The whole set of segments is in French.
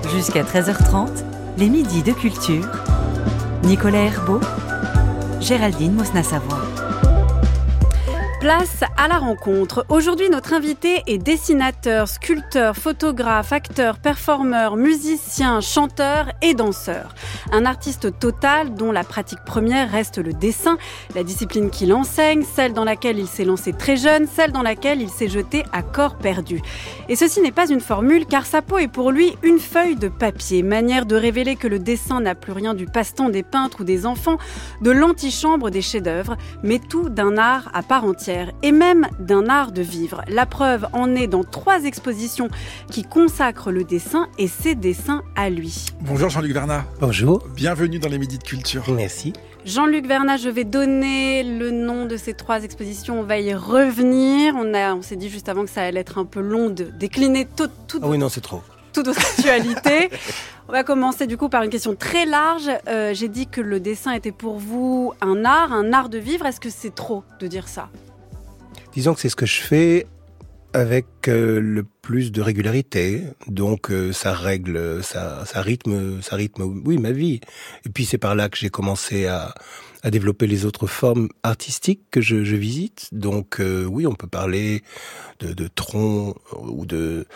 Jusqu'à 13h30, les midis de culture. Nicolas Herbeau, Géraldine Mosna-Savoie. Place à la rencontre. Aujourd'hui, notre invité est dessinateur, sculpteur, photographe, acteur, performeur, musicien, chanteur et danseur. Un artiste total dont la pratique première reste le dessin, la discipline qu'il enseigne, celle dans laquelle il s'est lancé très jeune, celle dans laquelle il s'est jeté à corps perdu. Et ceci n'est pas une formule car sa peau est pour lui une feuille de papier, manière de révéler que le dessin n'a plus rien du passe-temps des peintres ou des enfants, de l'antichambre des chefs-d'œuvre, mais tout d'un art à part entière. Et même d'un art de vivre. La preuve en est dans 3 expositions qui consacrent le dessin et ses dessins à lui. Bonjour Jean-Luc Vernat. Bonjour. Bienvenue dans les Midis de Culture. Merci. Jean-Luc Vernat, je vais donner le nom de ces 3 expositions, on va y revenir. On s'est dit juste avant que ça allait être un peu long de décliner toute c'est trop. Toute votre actualité. On va commencer du coup par une question très large. J'ai dit que le dessin était pour vous un art de vivre. Est-ce que c'est trop de dire ça ? Disons que c'est ce que je fais avec le plus de régularité, donc ça rythme, oui, ma vie. Et puis c'est par là que j'ai commencé à développer les autres formes artistiques que je visite. Donc oui, on peut parler de tronc ou de...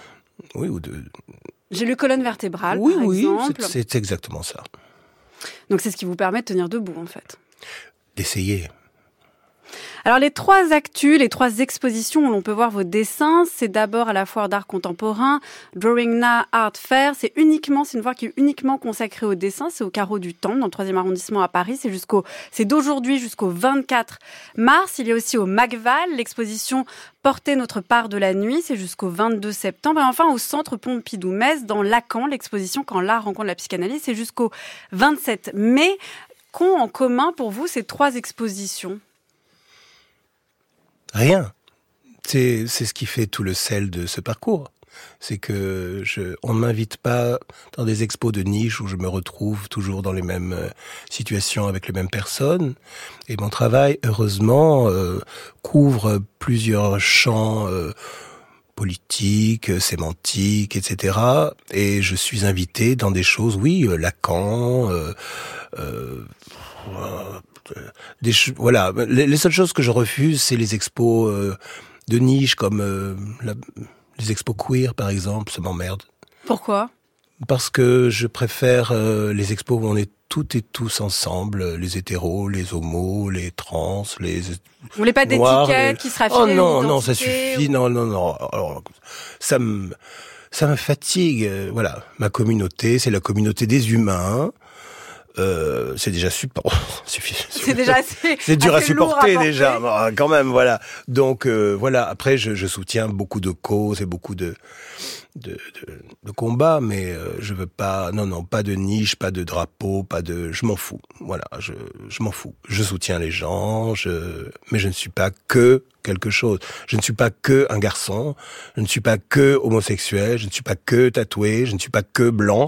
J'ai lu colonne vertébrale, par exemple. Oui, c'est exactement ça. Donc c'est ce qui vous permet de tenir debout, en fait. D'essayer. Alors les 3 expositions où l'on peut voir vos dessins, c'est d'abord à la Foire d'art contemporain, Drawing Now Art Fair, c'est une foire qui est uniquement consacrée au dessin, c'est au Carreau du Temple, dans le 3e arrondissement à Paris, c'est d'aujourd'hui jusqu'au 24 mars. Il y a aussi au Macval, l'exposition Porter notre part de la nuit, c'est jusqu'au 22 septembre. Et enfin au Centre Pompidou-Metz, dans Lacan, l'exposition Quand l'art rencontre la psychanalyse, c'est jusqu'au 27 mai. Qu'ont en commun pour vous ces 3 expositions ? Rien. C'est ce qui fait tout le sel de ce parcours. C'est que on ne m'invite pas dans des expos de niche où je me retrouve toujours dans les mêmes situations avec les mêmes personnes. Et mon travail, heureusement, couvre plusieurs champs politiques, sémantiques, etc. Et je suis invité dans des choses, Lacan, voilà. Les seules choses que je refuse, c'est les expos de niche comme les expos queer, par exemple. Ça m'emmerde. Pourquoi ? Parce que je préfère les expos où on est toutes et tous ensemble, les hétéros, les homos, les trans, les Vous voulez pas noirs, d'étiquette qui sera Oh non, ça suffit. Non. Alors, ça me fatigue. Voilà, ma communauté, c'est la communauté des humains. C'est déjà c'est déjà assez. C'est dur à supporter déjà, quand même, voilà. Donc voilà. Après, je soutiens beaucoup de causes et beaucoup de combats, mais je veux pas. Non, pas de niche, pas de drapeau, je m'en fous. Voilà, je m'en fous. Je soutiens les gens, mais je ne suis pas que quelque chose. Je ne suis pas que un garçon. Je ne suis pas que homosexuel. Je ne suis pas que tatoué. Je ne suis pas que blanc.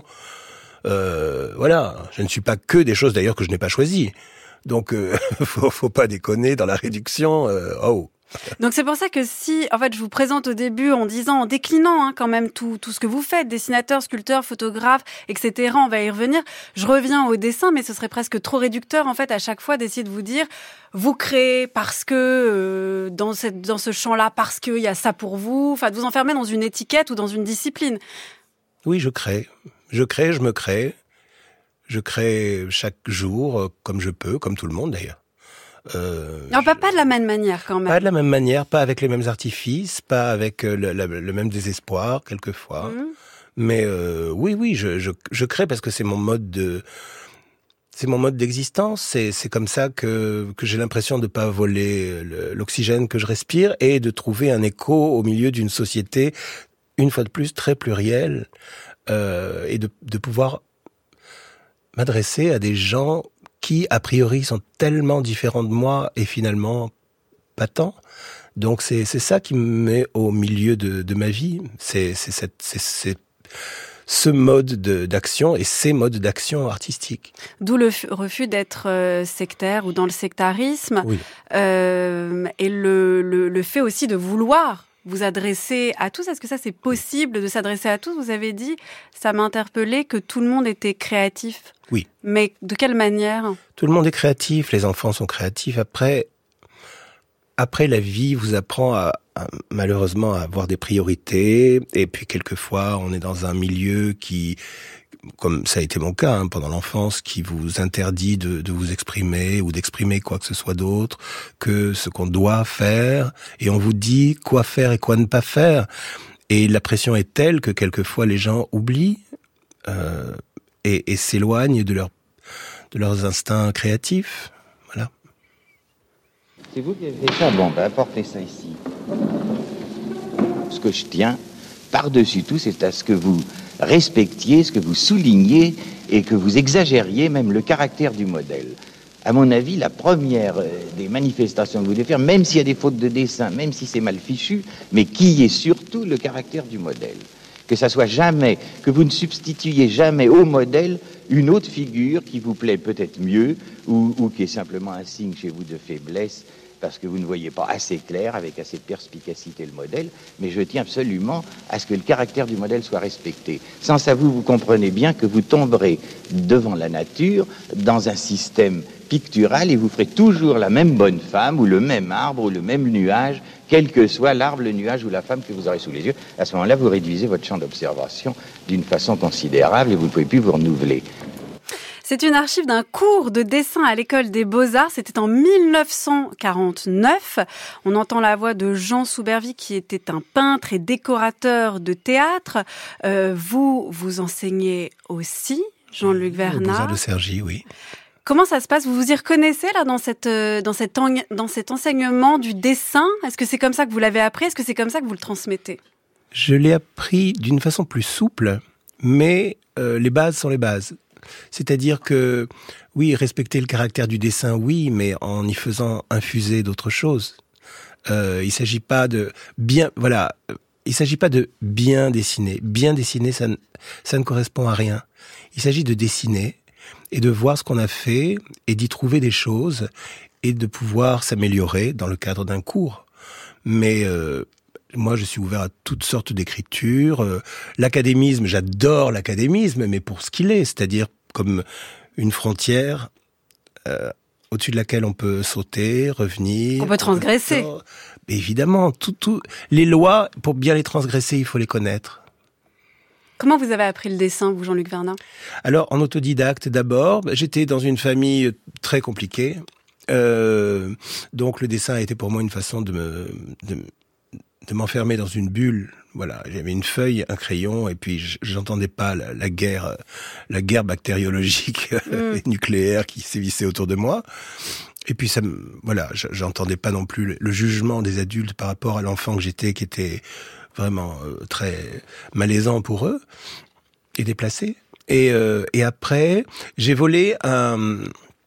Voilà, je ne suis pas que des choses d'ailleurs que je n'ai pas choisies. Donc, faut pas déconner dans la réduction. Donc c'est pour ça que je vous présente au début en déclinant quand même tout ce que vous faites, dessinateur, sculpteur, photographe, etc. On va y revenir. Je reviens au dessin, mais ce serait presque trop réducteur en fait à chaque fois d'essayer de vous dire vous créez parce que dans ce champ-là, parce qu'il y a ça pour vous, enfin de vous enfermer dans une étiquette ou dans une discipline. Oui, je crée. Je me crée. Je crée chaque jour comme je peux, comme tout le monde d'ailleurs. Non, pas de la même manière quand même. Pas de la même manière, pas avec les mêmes artifices, pas avec le même désespoir quelquefois. Mais oui, je crée parce que c'est mon mode d'existence. C'est comme ça que j'ai l'impression de pas voler l'oxygène que je respire et de trouver un écho au milieu d'une société une fois de plus très plurielle. Et de pouvoir m'adresser à des gens qui, a priori, sont tellement différents de moi et finalement pas tant. Donc c'est ça qui me met au milieu de ma vie. C'est ce mode d'action et ces modes d'action artistiques. D'où le refus d'être sectaire ou dans le sectarisme. Oui. Et le fait aussi de vouloir vous adresser à tous. Est-ce que ça, c'est possible de s'adresser à tous? Vous avez dit, ça m'a interpellé, que tout le monde était créatif. Oui. Mais de quelle manière? Tout le monde est créatif, les enfants sont créatifs. Après, la vie vous apprend malheureusement à avoir des priorités. Et puis, quelquefois, on est dans un milieu qui, comme ça a été mon cas pendant l'enfance, qui vous interdit de vous exprimer ou d'exprimer quoi que ce soit d'autre que ce qu'on doit faire. Et on vous dit quoi faire et quoi ne pas faire. Et la pression est telle que quelquefois les gens oublient et s'éloignent de leurs instincts créatifs. Voilà. C'est vous qui avez fait ça? Bon, apportez ça ici. Ce que je tiens, par-dessus tout, c'est à ce que vous respectiez, ce que vous souligniez et que vous exagériez même le caractère du modèle. À mon avis, la première des manifestations que vous devez faire, même s'il y a des fautes de dessin, même si c'est mal fichu, mais qui est surtout le caractère du modèle. Que ça soit jamais, que vous ne substituiez jamais au modèle une autre figure qui vous plaît peut-être mieux ou qui est simplement un signe chez vous de faiblesse parce que vous ne voyez pas assez clair, avec assez de perspicacité le modèle, mais je tiens absolument à ce que le caractère du modèle soit respecté. Sans ça, vous comprenez bien que vous tomberez devant la nature dans un système pictural et vous ferez toujours la même bonne femme ou le même arbre ou le même nuage, quel que soit l'arbre, le nuage ou la femme que vous aurez sous les yeux. À ce moment-là, vous réduisez votre champ d'observation d'une façon considérable et vous ne pouvez plus vous renouveler. C'est une archive d'un cours de dessin à l'école des Beaux-Arts. C'était en 1949. On entend la voix de Jean Soubervie, qui était un peintre et décorateur de théâtre. Vous enseignez aussi, Jean-Luc Vernat. Aux Beaux-Arts de Cergy, oui. Comment ça se passe? Vous vous y reconnaissez là dans cet enseignement du dessin? Est-ce que c'est comme ça que vous l'avez appris? Est-ce que c'est comme ça que vous le transmettez? Je l'ai appris d'une façon plus souple, mais les bases sont les bases. C'est-à-dire que, oui, respecter le caractère du dessin, oui, mais en y faisant infuser d'autres choses. Il s'agit pas de bien dessiner. Bien dessiner, ça ne correspond à rien. Il s'agit de dessiner et de voir ce qu'on a fait et d'y trouver des choses et de pouvoir s'améliorer dans le cadre d'un cours. Mais moi, je suis ouvert à toutes sortes d'écritures. L'académisme, j'adore l'académisme, mais pour ce qu'il est, c'est-à-dire comme une frontière au-dessus de laquelle on peut sauter, revenir. On peut transgresser. Évidemment, les lois, pour bien les transgresser, il faut les connaître. Comment vous avez appris le dessin, vous, Jean-Luc Vernat? Alors, en autodidacte d'abord. J'étais dans une famille très compliquée. Donc le dessin a été pour moi une façon de m'enfermer dans une bulle. Voilà, j'avais une feuille, un crayon, et puis j'entendais pas la guerre bactériologique et nucléaire qui sévissait autour de moi. Et puis j'entendais pas non plus le jugement des adultes par rapport à l'enfant que j'étais, qui était vraiment très malaisant pour eux et déplacé. Et après, j'ai volé un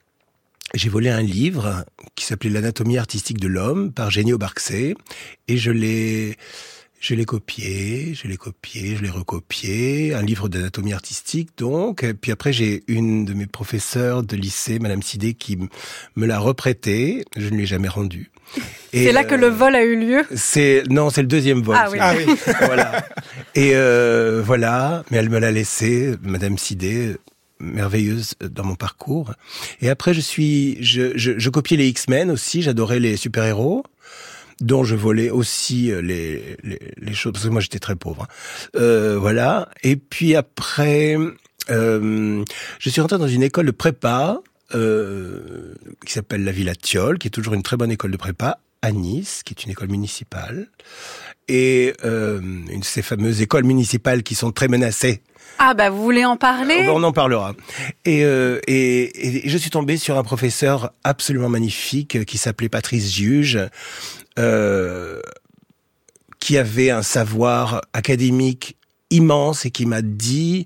livre qui s'appelait L'anatomie artistique de l'homme par Génio Barksay, et je l'ai copié, je l'ai recopié, un livre d'anatomie artistique donc. Et puis après, j'ai une de mes professeurs de lycée, Madame Sidé, qui me l'a reprêté. Je ne l'ai jamais rendu. Et c'est là que le vol a eu lieu? C'est le deuxième vol. Ah oui. Voilà. Et voilà, mais elle me l'a laissé, Madame Sidé, merveilleuse dans mon parcours. Et après, je copiais les X-Men aussi, j'adorais les super-héros, dont je volais aussi les choses, parce que moi j'étais très pauvre. Voilà. Et puis après, je suis rentré dans une école de prépa qui s'appelle la Villa Thiol, qui est toujours une très bonne école de prépa, à Nice, qui est une école municipale. Et une de ces fameuses écoles municipales qui sont très menacées. Ah bah vous voulez en parler? On en parlera. Et je suis tombé sur un professeur absolument magnifique qui s'appelait Patrice Giuge, qui avait un savoir académique immense et qui m'a dit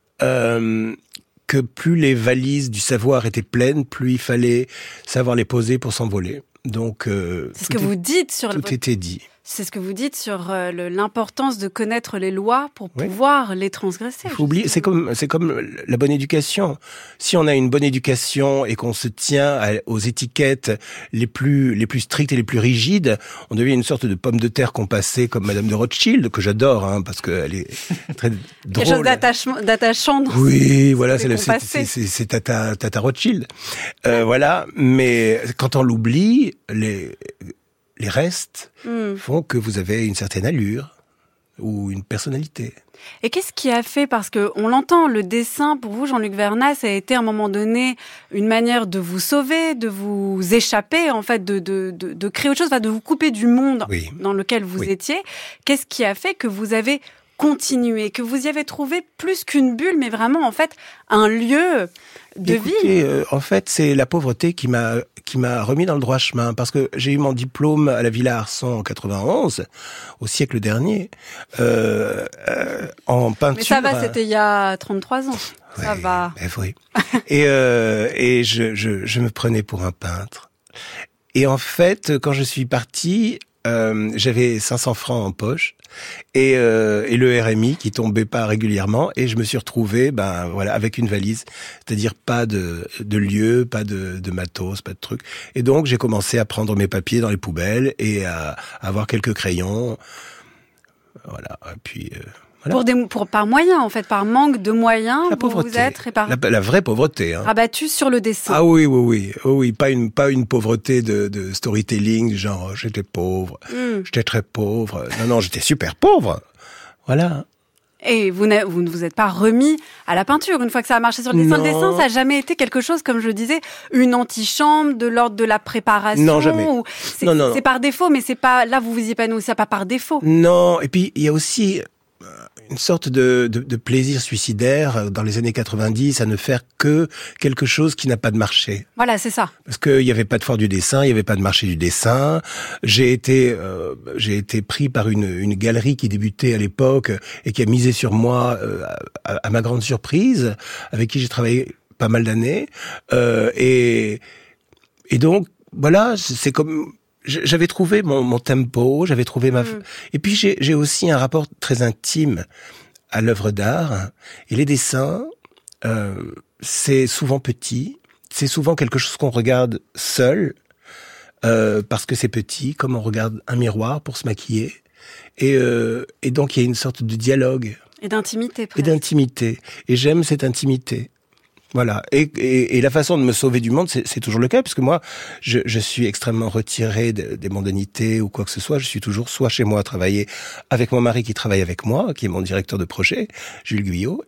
que plus les valises du savoir étaient pleines, plus il fallait savoir les poser pour s'envoler. Donc c'est ce que vous dites tout était dit. C'est ce que vous dites sur l'importance de connaître les lois pour pouvoir les transgresser. Il faut oublier, c'est comme la bonne éducation. Si on a une bonne éducation et qu'on se tient aux étiquettes les plus strictes et les plus rigides, on devient une sorte de pomme de terre compassée comme Madame de Rothschild, que j'adore, parce qu'elle est très drôle. Quelque chose d'attachant dans oui, voilà, c'est Tata Rothschild. Voilà, mais quand on l'oublie, les restes font que vous avez une certaine allure ou une personnalité. Et qu'est-ce qui a fait, parce que on l'entend, le dessin, pour vous, Jean-Luc Vernat, ça a été à un moment donné une manière de vous sauver, de vous échapper, en fait, de créer autre chose, de vous couper du monde dans lequel vous étiez. Qu'est-ce qui a fait que vous avez continué, que vous y avez trouvé plus qu'une bulle, mais vraiment, en fait, un lieu de vie? En fait, c'est la pauvreté qui m'a remis dans le droit chemin, parce que j'ai eu mon diplôme à la Villa Arson en 91, au siècle dernier, en peinture. Mais ça va, c'était il y a 33 ans. Ouais, ça va. Oui. Et je me prenais pour un peintre. Et en fait, quand je suis parti, j'avais 500 francs en poche et le RMI qui tombait pas régulièrement, et je me suis retrouvé avec une valise, c'est-à-dire pas de lieu, pas de matos, pas de trucs. Et donc j'ai commencé à prendre mes papiers dans les poubelles et à avoir quelques crayons. Voilà, et puis voilà. Par moyens, en fait, par manque de moyens, la pauvreté. Vous êtes la vraie pauvreté. Rabattu sur le dessin. Ah oui, pas une pauvreté de storytelling, genre j'étais pauvre, j'étais très pauvre. Non, j'étais super pauvre. Voilà. Et vous ne vous êtes pas remis à la peinture une fois que ça a marché sur le dessin. Non. Le dessin, ça n'a jamais été quelque chose, comme je disais, une antichambre, de l'ordre de la préparation. Non, jamais. Non. C'est par défaut, mais c'est pas, là vous vous épanouissez pas par défaut. Non, et puis il y a aussi une sorte de plaisir suicidaire dans les années 90 à ne faire que quelque chose qui n'a pas de marché. Voilà, c'est ça. Parce qu'il n'y avait pas de foire du dessin, il n'y avait pas de marché du dessin. J'ai été pris par une galerie qui débutait à l'époque et qui a misé sur moi à ma grande surprise, avec qui j'ai travaillé pas mal d'années. Et donc, voilà, c'est comme... J'avais trouvé mon tempo, j'avais trouvé Et puis j'ai aussi un rapport très intime à l'œuvre d'art. Et les dessins, c'est souvent petit, c'est souvent quelque chose qu'on regarde seul, parce que c'est petit, comme on regarde un miroir pour se maquiller. Et donc il y a une sorte de dialogue. Et d'intimité, presque. Et d'intimité. Et j'aime cette intimité. Voilà. Et la façon de me sauver du monde, c'est toujours le cas, puisque moi, je suis extrêmement retiré des mondanités ou quoi que ce soit. Je suis toujours soit chez moi à travailler avec mon mari qui travaille avec moi, qui est mon directeur de projet, Jules Guyot,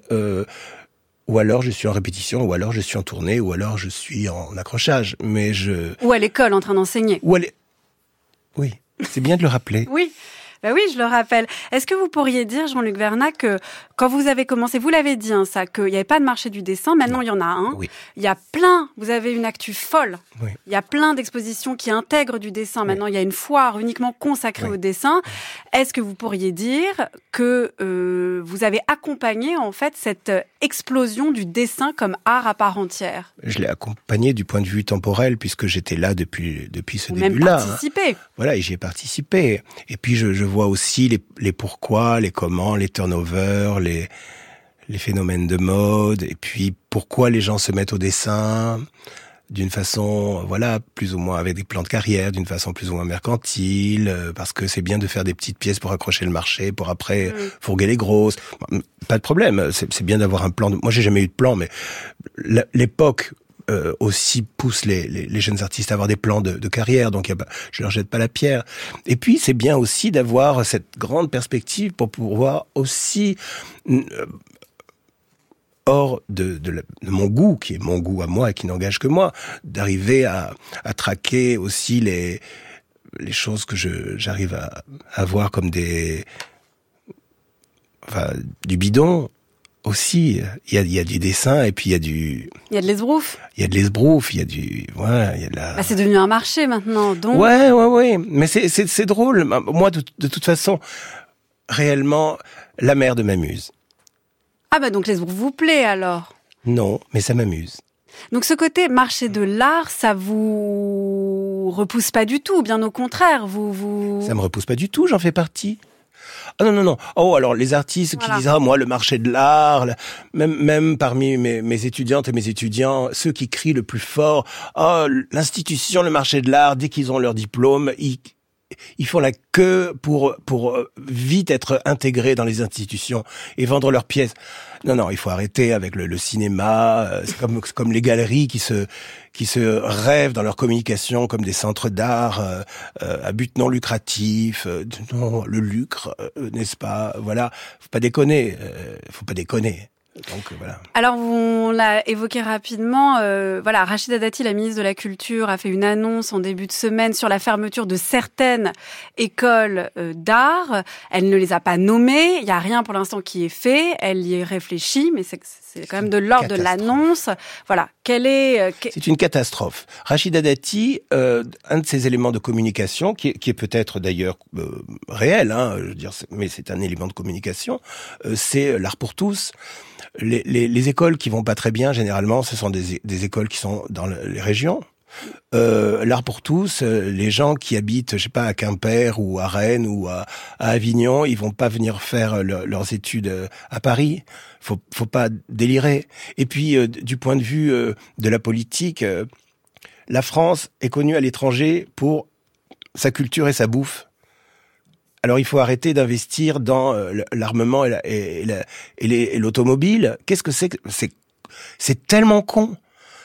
ou alors je suis en répétition, ou alors je suis en tournée, ou alors je suis en accrochage. Ou à l'école en train d'enseigner. Oui, c'est bien de le rappeler. Oui. Ben oui, je le rappelle. Est-ce que vous pourriez dire, Jean-Luc Vernat, que quand vous avez commencé, vous l'avez dit, ça, qu'il n'y avait pas de marché du dessin, maintenant il y en a un. Oui. Il y a plein, vous avez une actu folle. Oui. Il y a plein d'expositions qui intègrent du dessin. Maintenant, il y a une foire uniquement consacrée au dessin. Est-ce que vous pourriez dire que vous avez accompagné, en fait, cette explosion du dessin comme art à part entière? Je l'ai accompagné du point de vue temporel, puisque j'étais là depuis ce début-là. Même participé. Voilà, et j'y ai participé. Et puis je vois aussi les pourquoi, les comment, les turnovers, les phénomènes de mode, et puis pourquoi les gens se mettent au dessin d'une façon, plus ou moins avec des plans de carrière, d'une façon plus ou moins mercantile, parce que c'est bien de faire des petites pièces pour accrocher le marché, pour après fourguer les grosses. Pas de problème, c'est bien d'avoir un plan. Moi, j'ai jamais eu de plan, mais l'époque aussi pousse les jeunes artistes à avoir des plans de carrière, donc je leur jette pas la pierre. Et puis c'est bien aussi d'avoir cette grande perspective pour pouvoir aussi hors de mon goût, qui est mon goût à moi et qui n'engage que moi, d'arriver à traquer aussi les choses que j'arrive à voir comme du bidon. Aussi, il y a du dessin, et puis il y a de l'esbrouf. Il y a de l'esbrouf, il y a de la... c'est devenu un marché maintenant, donc... Ouais. Mais c'est drôle. Moi, de toute façon, réellement, la merde m'amuse. Ah donc l'esbrouf vous plaît, alors? Non, mais ça m'amuse. Donc ce côté marché de l'art, ça vous vous repousse pas du tout, bien au contraire, Ça me repousse pas du tout, j'en fais partie. Ah non. Oh, alors les artistes qui disent moi le marché de l'art, même parmi mes étudiantes et mes étudiants, ceux qui crient le plus fort, l'institution, le marché de l'art, dès qu'ils ont leur diplôme, ils font la queue pour vite être intégrés dans les institutions et vendre leurs pièces. Non, il faut arrêter avec le cinéma. C'est comme les galeries qui se rêvent dans leur communication comme des centres d'art à but non lucratif. Non, le lucre, n'est-ce pas? Voilà, faut pas déconner. Donc voilà. Alors on l'a évoqué rapidement, Rachida Dati, la ministre de la Culture, a fait une annonce en début de semaine sur la fermeture de certaines écoles d'art. Elle ne les a pas nommées, il n'y a rien pour l'instant qui est fait, elle y réfléchit, mais c'est quand même de l'ordre de l'annonce. Voilà, C'est une catastrophe. Rachida Dati, un de ces éléments de communication, qui est peut-être d'ailleurs réel, je veux dire, mais c'est un élément de communication, c'est l'art pour tous. Les écoles qui vont pas très bien, généralement, ce sont des écoles qui sont dans les régions. L'art pour tous, les gens qui habitent, je sais pas, à Quimper ou à Rennes ou à Avignon, ils vont pas venir faire leurs études à Paris. Faut pas délirer. Et puis, du point de vue de la politique, la France est connue à l'étranger pour sa culture et sa bouffe. Alors il faut arrêter d'investir dans l'armement et l'automobile. Qu'est-ce que c'est? C'est tellement con.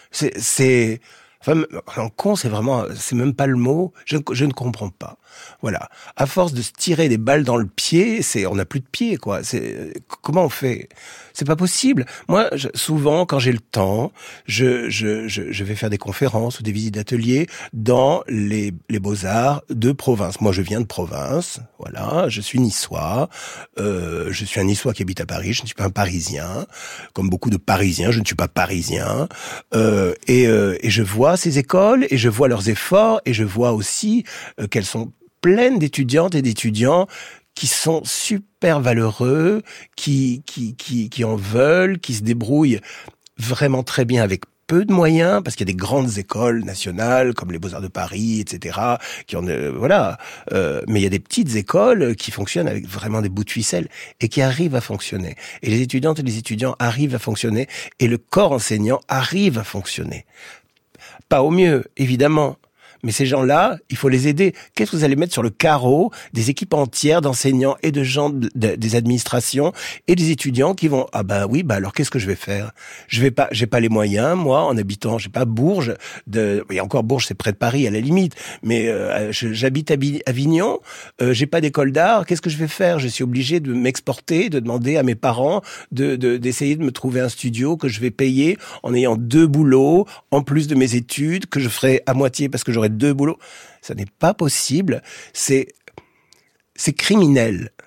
Con, c'est même pas le mot. Je ne comprends pas. Voilà. À force de se tirer des balles dans le pied, on n'a plus de pied, quoi. Comment on fait? C'est pas possible. Moi, souvent, quand j'ai le temps, je vais faire des conférences ou des visites d'ateliers dans les beaux-arts de province. Moi, je viens de province. Voilà. Je suis niçois. Je suis un niçois qui habite à Paris. Je ne suis pas un Parisien. Comme beaucoup de Parisiens, je ne suis pas parisien. Et je vois ces écoles et je vois leurs efforts et je vois aussi qu'elles sont pleines d'étudiantes et d'étudiants qui sont super valeureux, qui en veulent, qui se débrouillent vraiment très bien avec peu de moyens, parce qu'il y a des grandes écoles nationales comme les Beaux-Arts de Paris, etc., qui ont mais il y a des petites écoles qui fonctionnent avec vraiment des bouts de ficelle et qui arrivent à fonctionner. Et les étudiantes et les étudiants arrivent à fonctionner et le corps enseignant arrive à fonctionner. Pas au mieux, évidemment. Mais ces gens-là, il faut les aider. Qu'est-ce que vous allez mettre sur le carreau des équipes entières d'enseignants et de gens des administrations et des étudiants qui vont alors qu'est-ce que je vais faire? J'ai pas les moyens, moi, en habitant, j'ai pas Bourges et encore Bourges, c'est près de Paris à la limite, mais j'habite à Avignon, j'ai pas d'école d'art, qu'est-ce que je vais faire? Je suis obligé de m'exporter, de demander à mes parents d'essayer de me trouver un studio que je vais payer en ayant 2 boulots en plus de mes études que je ferai à moitié parce que j'aurai 2 boulots. Ça n'est pas possible. C'est criminel.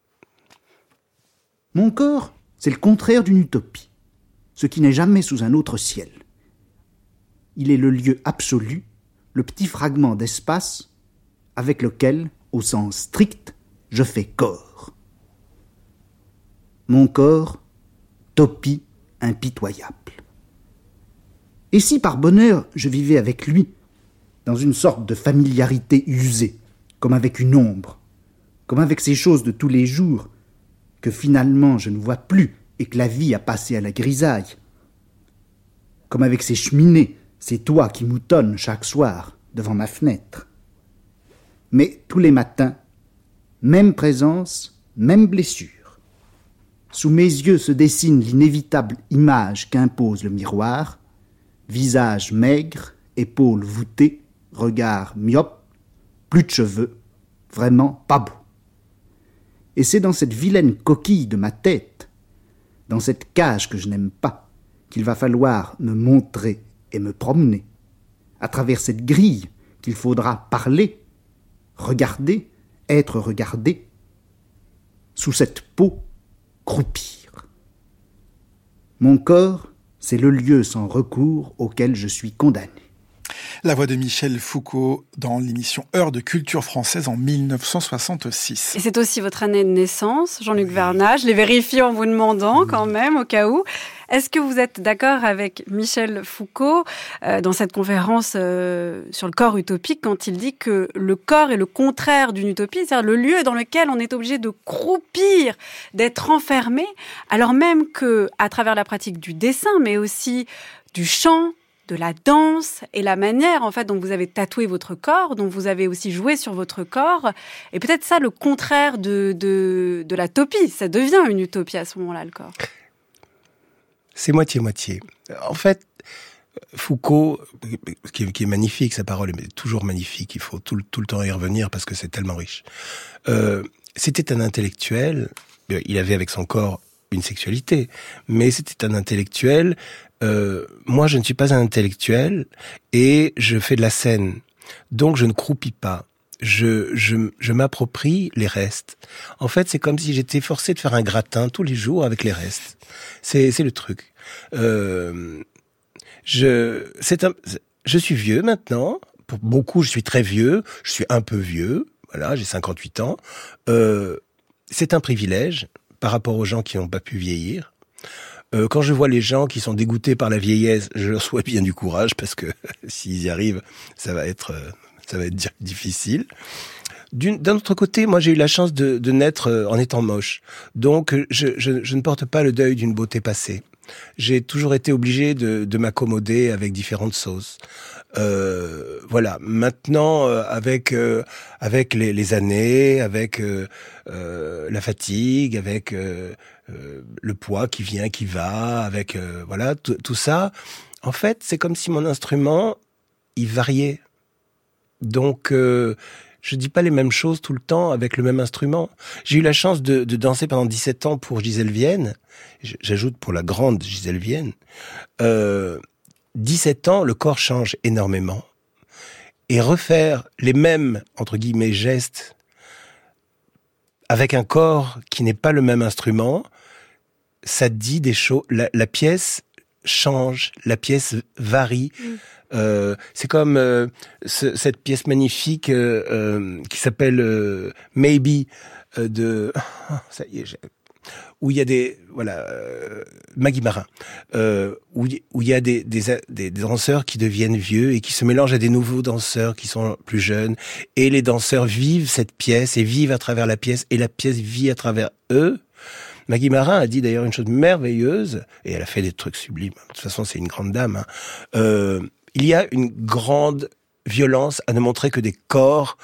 Mon corps, c'est le contraire d'une utopie, ce qui n'est jamais sous un autre ciel. Il est le lieu absolu, le petit fragment d'espace avec lequel, au sens strict, je fais corps. Mon corps, topie impitoyable. Et si par bonheur je vivais avec lui, dans une sorte de familiarité usée, comme avec une ombre, comme avec ces choses de tous les jours que finalement je ne vois plus et que la vie a passé à la grisaille, comme avec ces cheminées, ces toits qui moutonnent chaque soir devant ma fenêtre. Mais tous les matins, même présence, même blessure. Sous mes yeux se dessine l'inévitable image qu'impose le miroir, visage maigre, épaules voûtées, regard myope, plus de cheveux, vraiment pas beau. Et c'est dans cette vilaine coquille de ma tête, dans cette cage que je n'aime pas, qu'il va falloir me montrer et me promener, à travers cette grille qu'il faudra parler, regarder, être regardé, sous cette peau, croupir. Mon corps, c'est le lieu sans recours auquel je suis condamné. La voix de Michel Foucault dans l'émission Heures de culture française en 1966. Et c'est aussi votre année de naissance, Jean-Luc Vernat. Je l'ai vérifié en vous demandant quand même, au cas où. Est-ce que vous êtes d'accord avec Michel Foucault dans cette conférence sur le corps utopique quand il dit que le corps est le contraire d'une utopie, c'est-à-dire le lieu dans lequel on est obligé de croupir, d'être enfermé, alors même que à travers la pratique du dessin, mais aussi du chant, de la danse et la manière en fait dont vous avez tatoué votre corps, dont vous avez aussi joué sur votre corps, et peut-être ça le contraire de la topie, ça devient une utopie à ce moment-là, le corps. C'est moitié-moitié. En fait, Foucault, qui est magnifique, sa parole est toujours magnifique, il faut tout le temps y revenir parce que c'est tellement riche. C'était un intellectuel, il avait avec son corps une sexualité, mais c'était un intellectuel. Moi, je ne suis pas un intellectuel et je fais de la scène, donc je ne croupis pas. Je m'approprie les restes. En fait, c'est comme si j'étais forcé de faire un gratin tous les jours avec les restes. C'est le truc. Je suis vieux maintenant. Pour beaucoup, je suis très vieux. Je suis un peu vieux. Voilà, j'ai 58 ans. C'est un privilège par rapport aux gens qui n'ont pas pu vieillir. Quand je vois les gens qui sont dégoûtés par la vieillesse, je leur souhaite bien du courage parce que s'ils y arrivent, ça va être difficile. D'un autre côté, moi j'ai eu la chance de naître en étant moche. Donc je ne porte pas le deuil d'une beauté passée. J'ai toujours été obligé de m'accommoder avec différentes sauces. Voilà. Maintenant, avec les années, avec la fatigue, avec le poids qui vient, qui va, avec voilà tout ça. En fait, c'est comme si mon instrument, il variait. Donc, je dis pas les mêmes choses tout le temps avec le même instrument. J'ai eu la chance de danser pendant 17 ans pour Gisèle Vienne. J'ajoute pour la grande Gisèle Vienne. 17 ans, le corps change énormément. Et refaire les mêmes, entre guillemets, gestes avec un corps qui n'est pas le même instrument, ça dit des choses. La pièce change, la pièce varie. C'est comme cette pièce magnifique qui s'appelle Maybe ça y est, où il y a des Maggie Marin, où il y a des danseurs qui deviennent vieux et qui se mélangent à des nouveaux danseurs qui sont plus jeunes, et les danseurs vivent cette pièce et vivent à travers la pièce et la pièce vit à travers eux. Maggie Marin a dit d'ailleurs une chose merveilleuse, et elle a fait des trucs sublimes. De toute façon, c'est une grande dame. Il y a une grande violence à ne montrer que des corps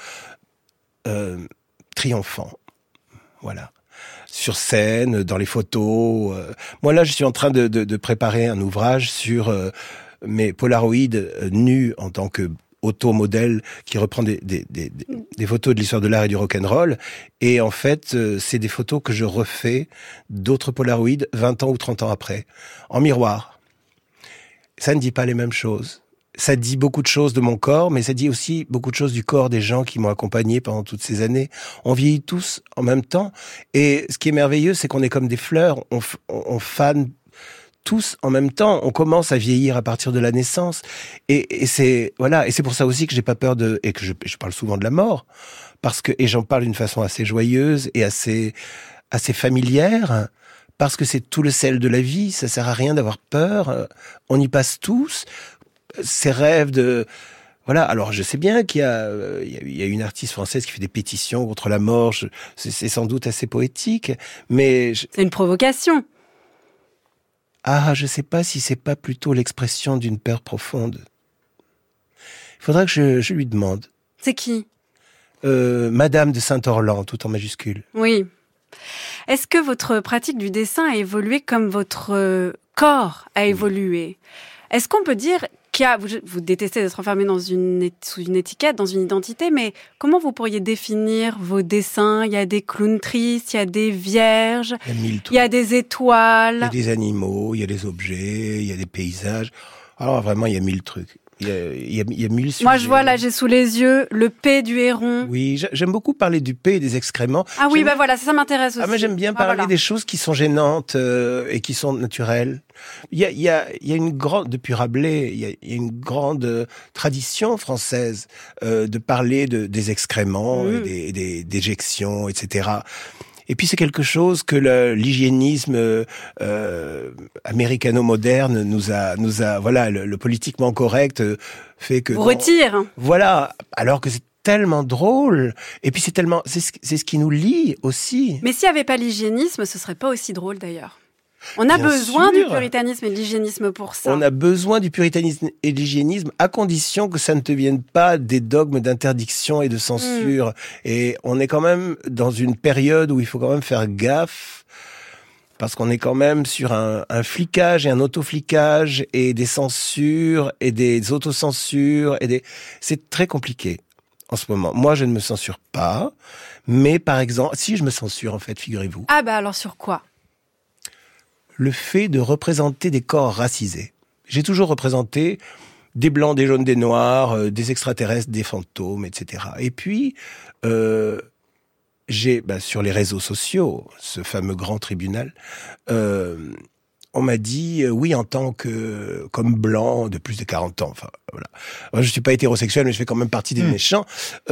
triomphants. Voilà. Sur scène, dans les photos. Moi, là, je suis en train de préparer un ouvrage sur mes polaroïdes nus en tant que automodèle qui reprend des photos de l'histoire de l'art et du rock'n'roll. Et en fait, c'est des photos que je refais d'autres polaroïdes 20 ans ou 30 ans après, en miroir. Ça ne dit pas les mêmes choses. Ça dit beaucoup de choses de mon corps, mais ça dit aussi beaucoup de choses du corps des gens qui m'ont accompagné pendant toutes ces années. On vieillit tous en même temps. Et ce qui est merveilleux, c'est qu'on est comme des fleurs. On fane tous en même temps. On commence à vieillir à partir de la naissance. Et c'est, voilà. Et c'est pour ça aussi que j'ai pas peur et que je parle souvent de la mort. Et j'en parle d'une façon assez joyeuse et assez familière. Parce que c'est tout le sel de la vie. Ça sert à rien d'avoir peur. On y passe tous. Ces rêves de... Voilà, alors je sais bien qu'il y a une artiste française qui fait des pétitions contre la mort, c'est sans doute assez poétique, mais... C'est une provocation. Ah, je sais pas si c'est pas plutôt l'expression d'une peur profonde. Il faudra que je lui demande. C'est qui ? Madame de Saint-Orlan, tout en majuscule. Oui. Est-ce que votre pratique du dessin a évolué comme votre corps a évolué ? Est-ce qu'on peut dire vous détestez d'être enfermé sous une étiquette, dans une identité, mais comment vous pourriez définir vos dessins ? Il y a des clowns tristes, il y a des vierges, il y a des étoiles. Il y a des animaux, il y a des objets, il y a des paysages. Alors vraiment, il y a 1000 trucs. Il y a 1000 sujets. Moi, je vois là, j'ai sous les yeux le P du héron. Oui, j'aime beaucoup parler du P et des excréments. Ah oui, voilà, ça m'intéresse aussi. Ah, mais j'aime bien parler des choses qui sont gênantes et qui sont naturelles. Il y a une grande, depuis Rabelais, il y a une grande tradition française de parler des excréments et des déjections, etc. Et puis c'est quelque chose que l'hygiénisme américano-moderne nous a voilà, le politiquement correct fait que... Retire. Voilà, alors que c'est tellement drôle. Et puis c'est ce qui nous lie aussi. Mais s'il n'y avait pas l'hygiénisme, ce serait pas aussi drôle d'ailleurs. On a Bien besoin sûr. du puritanisme et de l'hygiénisme pour ça. On a besoin du puritanisme et de l'hygiénisme à condition que ça ne devienne pas des dogmes d'interdiction et de censure. Et on est quand même dans une période où il faut quand même faire gaffe parce qu'on est quand même sur un flicage et un auto-flicage et des censures et des autocensures c'est très compliqué en ce moment. Moi, je ne me censure pas, mais par exemple, si je me censure en fait, figurez-vous. Ah bah alors sur quoi ? Le fait de représenter des corps racisés. J'ai toujours représenté des blancs, des jaunes, des noirs, des extraterrestres, des fantômes, etc. Et puis, j'ai, sur les réseaux sociaux, ce fameux grand tribunal, on m'a dit, oui, en tant que, comme blanc de plus de 40 ans, enfin, voilà. Moi, je suis pas hétérosexuel, mais je fais quand même partie des méchants.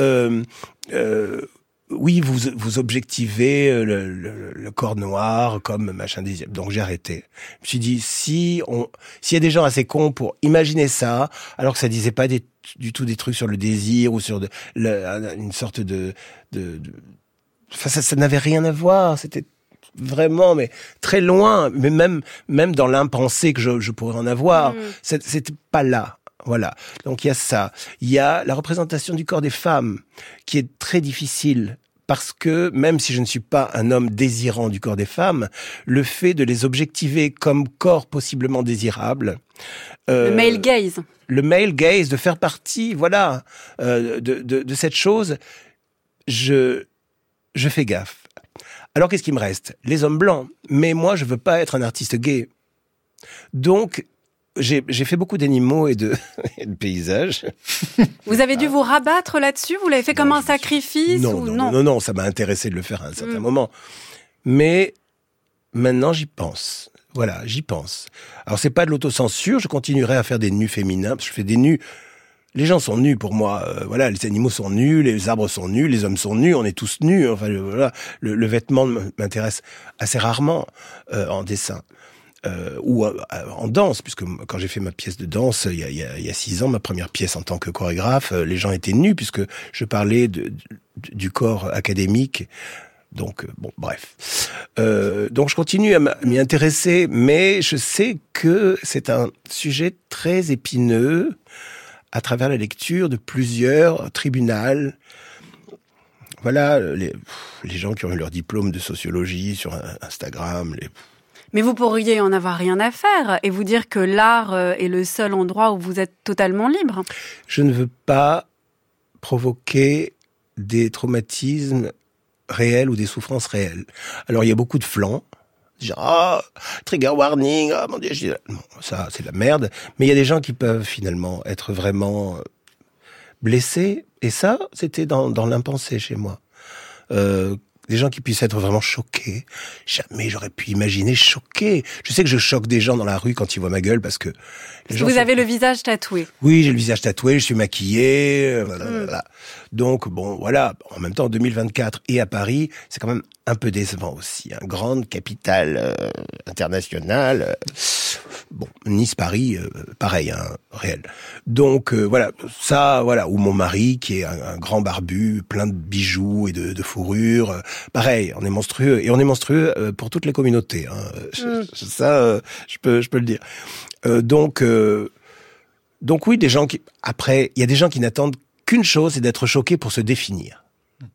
Oui, vous objectivez le corps noir comme machin désir. Donc j'ai arrêté. Je me suis dit, s'il y a des gens assez cons pour imaginer ça, alors que ça disait pas du tout des trucs sur le désir ou sur une sorte de enfin, ça n'avait rien à voir. C'était vraiment, mais très loin. Mais même dans l'impensé que je pourrais en avoir, c'était pas là. Voilà. Donc il y a ça. Il y a la représentation du corps des femmes qui est très difficile parce que même si je ne suis pas un homme désirant du corps des femmes, le fait de les objectiver comme corps possiblement désirables, le male gaze. Le male gaze, de faire partie, voilà, de cette chose, je fais gaffe. Alors qu'est-ce qui me reste ? Les hommes blancs. Mais moi, je veux pas être un artiste gay. Donc j'ai fait beaucoup d'animaux et de paysages. Vous avez dû vous rabattre là-dessus ? Vous l'avez fait comme un sacrifice Non, ça m'a intéressé de le faire à un certain moment. Mais maintenant, j'y pense. Voilà, j'y pense. Alors, c'est pas de l'autocensure, je continuerai à faire des nus féminins, parce que je fais des nus... Les gens sont nus pour moi, voilà, les animaux sont nus, les arbres sont nus, les hommes sont nus, on est tous nus. Enfin, voilà, le vêtement m'intéresse assez rarement en dessin. Ou en danse, puisque quand j'ai fait ma pièce de danse il y a 6 ans, ma première pièce en tant que chorégraphe, les gens étaient nus puisque je parlais du corps académique. Donc bon, bref. Donc je continue à m'y intéresser, mais je sais que c'est un sujet très épineux à travers la lecture de plusieurs tribunaux. Voilà, les gens qui ont eu leur diplôme de sociologie sur Instagram, Mais vous pourriez en avoir rien à faire et vous dire que l'art est le seul endroit où vous êtes totalement libre. Je ne veux pas provoquer des traumatismes réels ou des souffrances réelles. Alors, il y a beaucoup de flancs. Genre, trigger warning, mon Dieu, non, ça, c'est la merde. Mais il y a des gens qui peuvent finalement être vraiment blessés. Et ça, c'était dans l'impensé chez moi. Des gens qui puissent être vraiment choqués. Jamais j'aurais pu imaginer choquer. Je sais que je choque des gens dans la rue quand ils voient ma gueule parce que... Vous avez le visage tatoué. Oui, j'ai le visage tatoué, je suis maquillé, voilà. Donc, bon, voilà. En même temps, en 2024 et à Paris, c'est quand même un peu décevant aussi. Grande capitale internationale. Bon, Nice-Paris, pareil, réel. Donc, voilà. Ça, voilà. Ou mon mari, qui est un grand barbu, plein de bijoux et de fourrures. Pareil, on est monstrueux. Et on est monstrueux pour toutes les communautés. Ça, je peux le dire. Donc oui, des gens qui... Après, il y a des gens qui n'attendent qu'une chose, c'est d'être choqués pour se définir.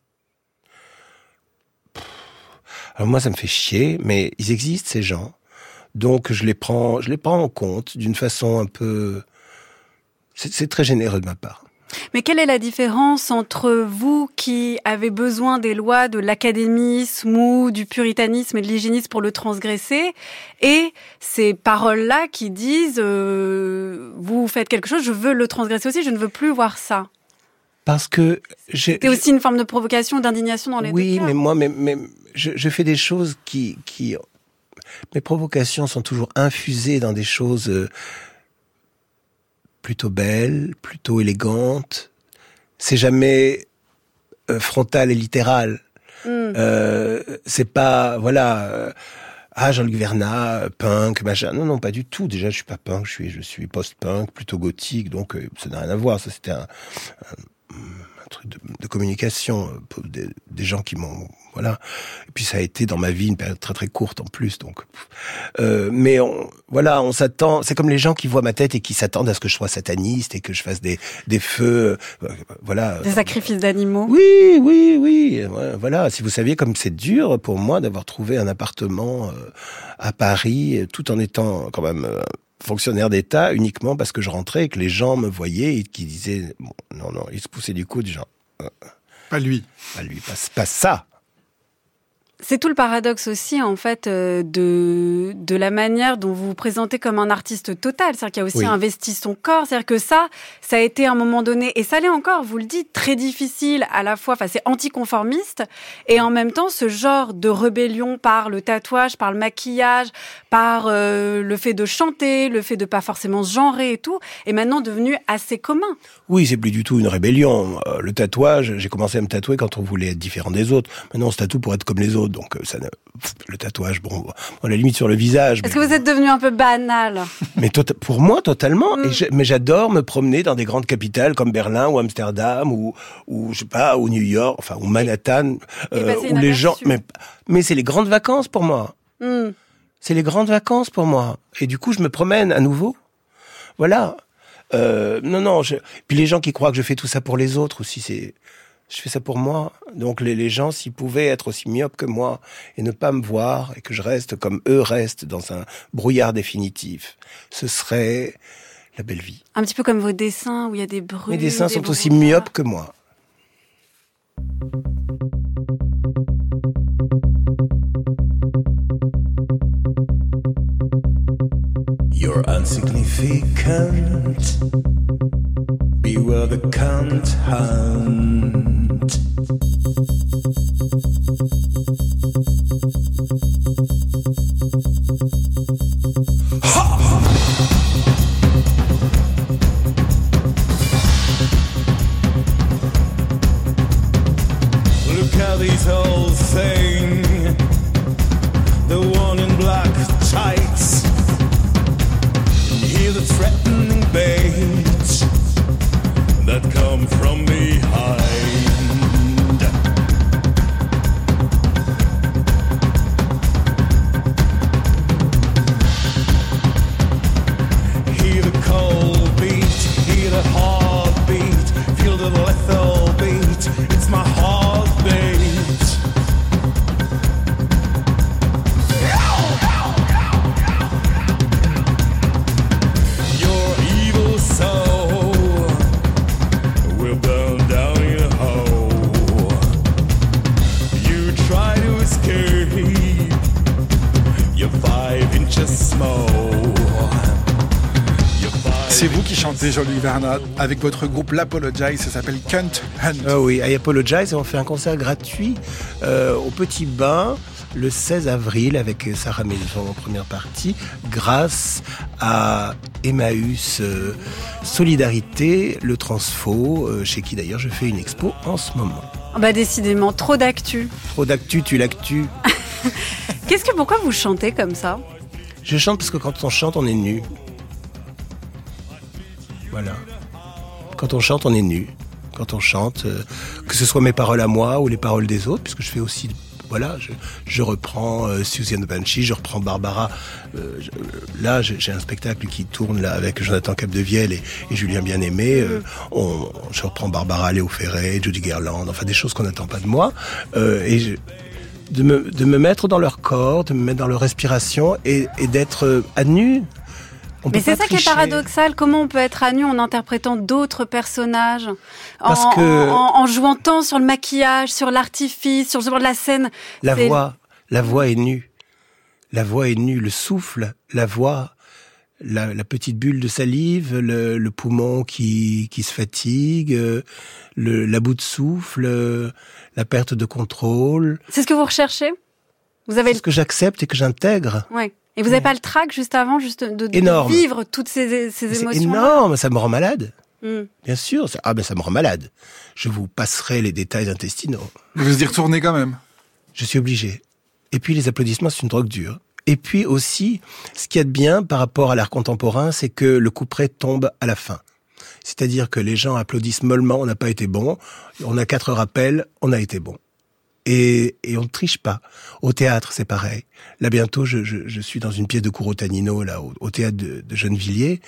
Alors moi, ça me fait chier, mais ils existent, ces gens. Donc je les prends en compte d'une façon un peu... C'est très généreux de ma part. Mais quelle est la différence entre vous qui avez besoin des lois de l'académisme ou du puritanisme et de l'hygiénisme pour le transgresser et ces paroles-là qui disent vous faites quelque chose, je veux le transgresser aussi, je ne veux plus voir ça. Parce que c'était aussi une forme de provocation, d'indignation dans les deux cas. Oui, mais moi, je fais des choses qui mes provocations sont toujours infusées dans des choses plutôt belles, plutôt élégantes. C'est jamais frontal et littéral. C'est pas, voilà... Jean-Luc Vernat, punk, machin. Non, pas du tout. Déjà, je suis pas punk, je suis post-punk, plutôt gothique, donc ça n'a rien à voir. Ça, c'était un truc de communication, des gens qui m'ont... Voilà. Et puis ça a été dans ma vie une période très très courte en plus, donc... mais on s'attend... C'est comme les gens qui voient ma tête et qui s'attendent à ce que je sois sataniste et que je fasse des feux, voilà. Des sacrifices d'animaux. Oui. Voilà. Si vous saviez comme c'est dur pour moi d'avoir trouvé un appartement à Paris, tout en étant quand même... fonctionnaire d'État uniquement parce que je rentrais et que les gens me voyaient et qu'ils disaient non, ils se poussaient du coude, genre Pas lui, pas ça. C'est tout le paradoxe aussi, en fait, de la manière dont vous vous présentez comme un artiste total. C'est-à-dire qu'il y a aussi investi son corps. C'est-à-dire que ça a été à un moment donné, et ça l'est encore, vous le dites, très difficile à la fois, enfin, c'est anticonformiste, et en même temps, ce genre de rébellion par le tatouage, par le maquillage, par le fait de chanter, le fait de pas forcément se genrer et tout, est maintenant devenu assez commun. Oui, c'est plus du tout une rébellion. Le tatouage, j'ai commencé à me tatouer quand on voulait être différent des autres. Maintenant, on se tatoue pour être comme les autres. Donc le tatouage, à la limite sur le visage. Est-ce que vous êtes devenu un peu banal? Mais pour moi, totalement. Mais j'adore me promener dans des grandes capitales comme Berlin ou Amsterdam ou je sais pas, ou New York, enfin ou Manhattan, où les gens. Mais c'est les grandes vacances pour moi. C'est les grandes vacances pour moi. Et du coup, je me promène à nouveau. Voilà. Non. Puis les gens qui croient que je fais tout ça pour les autres aussi, je fais ça pour moi. Donc les gens, s'ils pouvaient être aussi myopes que moi et ne pas me voir et que je reste comme eux restent dans un brouillard définitif, ce serait la belle vie. Un petit peu comme vos dessins où il y a des bruits. Mes dessins sont aussi myopes que moi. You're insignificant. Beware the cunt hunt. Ha! Look how these hoes sing. The one in black tights. Hear the threatening bait that come from behind. Hear the cold beat, hear the heartbeat, feel the lethal beat, it's my heartbeat. C'est vous qui chantez Jean-Luc Vernat avec votre groupe L'Apologize, ça s'appelle Cunt Hunt. Ah oui, I Apologize, et on fait un concert gratuit au Petit Bain le 16 avril avec Sarah Maison en première partie, grâce à Emmaüs Solidarité, le Transfo, chez qui d'ailleurs je fais une expo en ce moment. Décidément, trop d'actu. Trop d'actu, tu l'actu. Pourquoi vous chantez comme ça? Je chante parce que quand on chante, on est nu. Voilà. Quand on chante, on est nu. Quand on chante, que ce soit mes paroles à moi ou les paroles des autres, puisque je fais aussi... Voilà, je reprends Suzy and the Banshees, je reprends Barbara. Là, j'ai un spectacle qui tourne là avec Jonathan Capdevielle et Julien Bien-Aimé. Je reprends Barbara Léo Ferré, Judy Garland, enfin des choses qu'on n'attend pas de moi. De me mettre dans leur corps, de me mettre dans leur respiration et d'être à nu. Mais c'est ça qui est paradoxal. Comment on peut être à nu en interprétant d'autres personnages, en jouant tant sur le maquillage, sur l'artifice, sur le genre de la scène. La voix est nue. La voix est nue, le souffle, la voix, la petite bulle de salive, le poumon qui se fatigue, la bout de souffle, la perte de contrôle. C'est ce que vous recherchez? C'est ce que j'accepte et que j'intègre. Ouais. Et vous n'avez pas le trac juste avant, de vivre toutes ces émotions? C'est énorme, ça me rend malade. Bien sûr, ça me rend malade. Je vous passerai les détails intestinaux. Vous y retournez quand même? Je suis obligé. Et puis les applaudissements, c'est une drogue dure. Et puis aussi, ce qu'il y a de bien par rapport à l'art contemporain, c'est que le couperet tombe à la fin. C'est-à-dire que les gens applaudissent mollement, on n'a pas été bon, on a 4 rappels, on a été bon. Et on ne triche pas. Au théâtre, c'est pareil. Là, bientôt, je suis dans une pièce de Curo Tanino, là, au théâtre de Gennevilliers.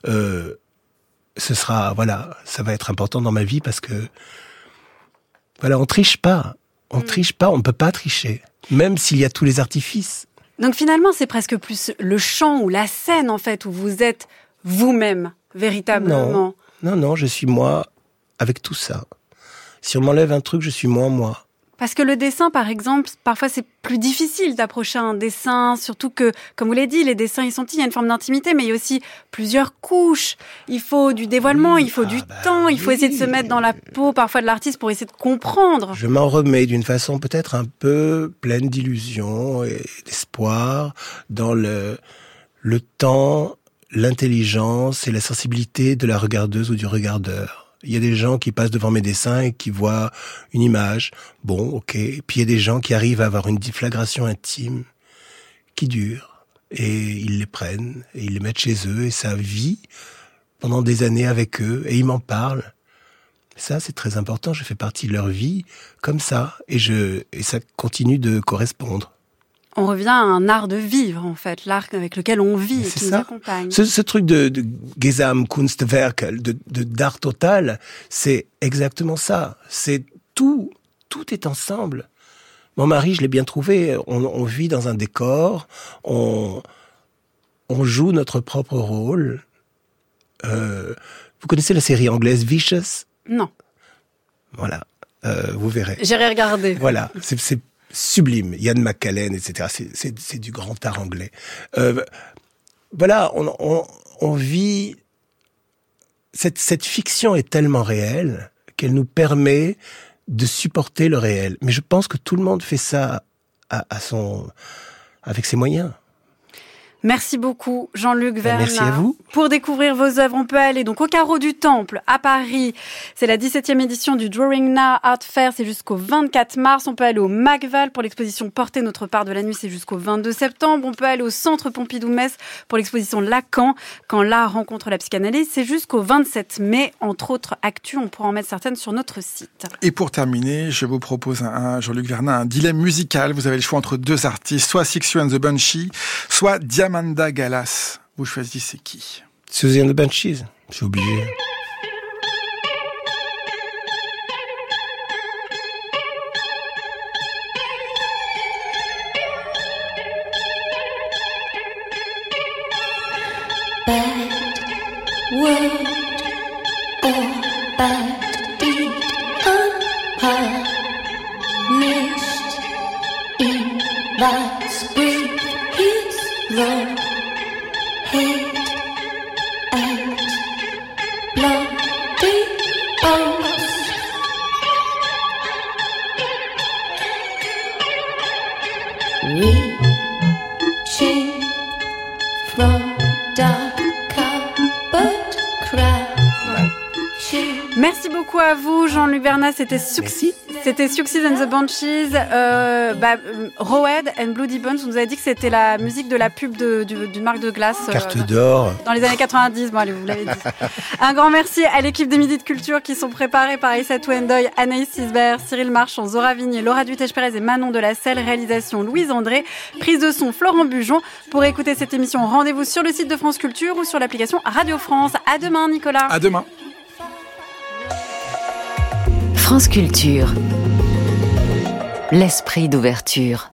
Ce sera, voilà, ça va être important dans ma vie parce que, voilà, on triche pas. On triche pas, on ne peut pas tricher. Même s'il y a tous les artifices. Donc finalement, c'est presque plus le chant ou la scène, en fait, où vous êtes vous-même, véritablement. Non, je suis moi avec tout ça. Si on m'enlève un truc, je suis moins moi. Parce que le dessin, par exemple, parfois c'est plus difficile d'approcher un dessin, surtout que, comme vous l'avez dit, les dessins, il y a une forme d'intimité, mais il y a aussi plusieurs couches. Il faut du dévoilement, il faut du temps, il faut essayer de se mettre dans la peau parfois de l'artiste pour essayer de comprendre. Je m'en remets d'une façon peut-être un peu pleine d'illusions et d'espoir dans le temps, l'intelligence et la sensibilité de la regardeuse ou du regardeur. Il y a des gens qui passent devant mes dessins et qui voient une image. Bon, ok. Et puis il y a des gens qui arrivent à avoir une déflagration intime qui dure. Et ils les prennent et ils les mettent chez eux et ça vit pendant des années avec eux et ils m'en parlent. Ça, c'est très important. Je fais partie de leur vie comme ça et ça continue de correspondre. On revient à un art de vivre, en fait, l'art avec lequel on vit et qui nous accompagne. Ce truc de Gesamtkunstwerk, d'art total, c'est exactement ça. C'est tout est ensemble. Mon mari, je l'ai bien trouvé, on vit dans un décor, on joue notre propre rôle. Vous connaissez la série anglaise Vicious ? Non. Voilà, vous verrez. J'irai regarder. Voilà, c'est sublime, Ian McKellen, etc. C'est du grand art anglais. Voilà, on vit... Cette fiction est tellement réelle qu'elle nous permet de supporter le réel. Mais je pense que tout le monde fait ça avec ses moyens. Merci beaucoup, Jean-Luc Vernat. Merci à vous. Pour découvrir vos œuvres, on peut aller donc au Carreau du Temple à Paris. C'est la 17e édition du Drawing Now Art Fair. C'est jusqu'au 24 mars. On peut aller au Macval pour l'exposition Porter notre part de la nuit. C'est jusqu'au 22 septembre. On peut aller au Centre Pompidou-Metz pour l'exposition Lacan, quand l'art rencontre la psychanalyse. C'est jusqu'au 27 mai. Entre autres actus, on pourra en mettre certaines sur notre site. Et pour terminer, je vous propose Jean-Luc Vernat, un dilemme musical. Vous avez le choix entre 2 artistes, soit Siouxsie and the Banshees, soit Diamanda Galás. Vous choisissez qui ? Siouxsie and the Banshees, je suis obligé. Bad word or bad deed unpunished in life's brief is wrong. Hate and bloody bones. Reaching from dark cupboard crouching. Merci beaucoup à vous, Jean-Luc Vernat. C'était Siouxsie and the Banshees. Roed and Bloody Bones. On nous a dit que c'était la musique de la pub d'une marque de glace. Carte d'or. Dans les années 90. Bon, allez, vous l'avez dit. Un grand merci à l'équipe des Midi de Culture qui sont préparés par Aïssatou Endoy, Anaïs Sisbert, Cyril Marchand, Zora Vignier, Laura Dutèche-Pérez et Manon Delacelle. Réalisation Louise André. Prise de son Florent Bujon. Pour écouter cette émission, rendez-vous sur le site de France Culture ou sur l'application Radio France. À demain, Nicolas. À demain. France Culture. L'esprit d'ouverture.